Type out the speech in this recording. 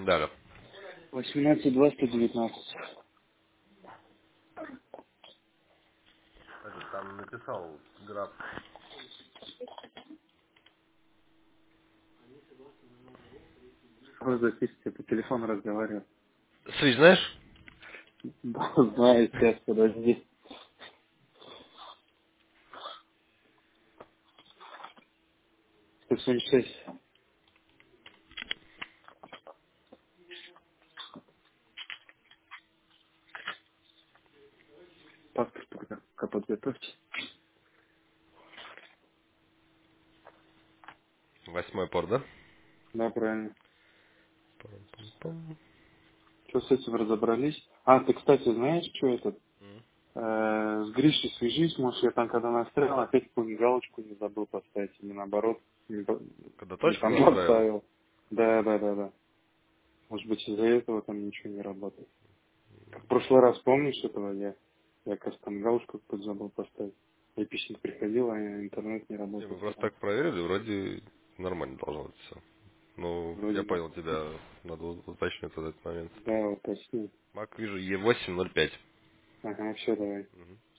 Да, да. 18-2-119. Это там написал граф. Что записывайте, по телефону разговариваю. Свич знаешь? Да, знаю, сейчас, подожди. 176. Паспорт пока подготовьте. 8 порт, да? Да, правильно. Пам-пам-пам. Что с этим разобрались? А, ты, кстати, знаешь, что этот? С Гришей свяжись, может, я там, когда настроил, опять какую-нибудь галочку не забыл поставить, или наоборот, Когда не точку там настраивал? поставил. Да, да, да, да. Может быть, из-за этого там ничего не работает. Как в прошлый раз, помнишь этого, я кажется, там галочку какую-то забыл поставить. Эпичник приходил, а интернет не Не, работал мы просто сразу. так проверили, вроде нормально должно быть все. Ну, я Вроде бы. понял тебя, надо уточнить в этот момент. Да, уточни. Мак вижу Е805. Ага, все, давай.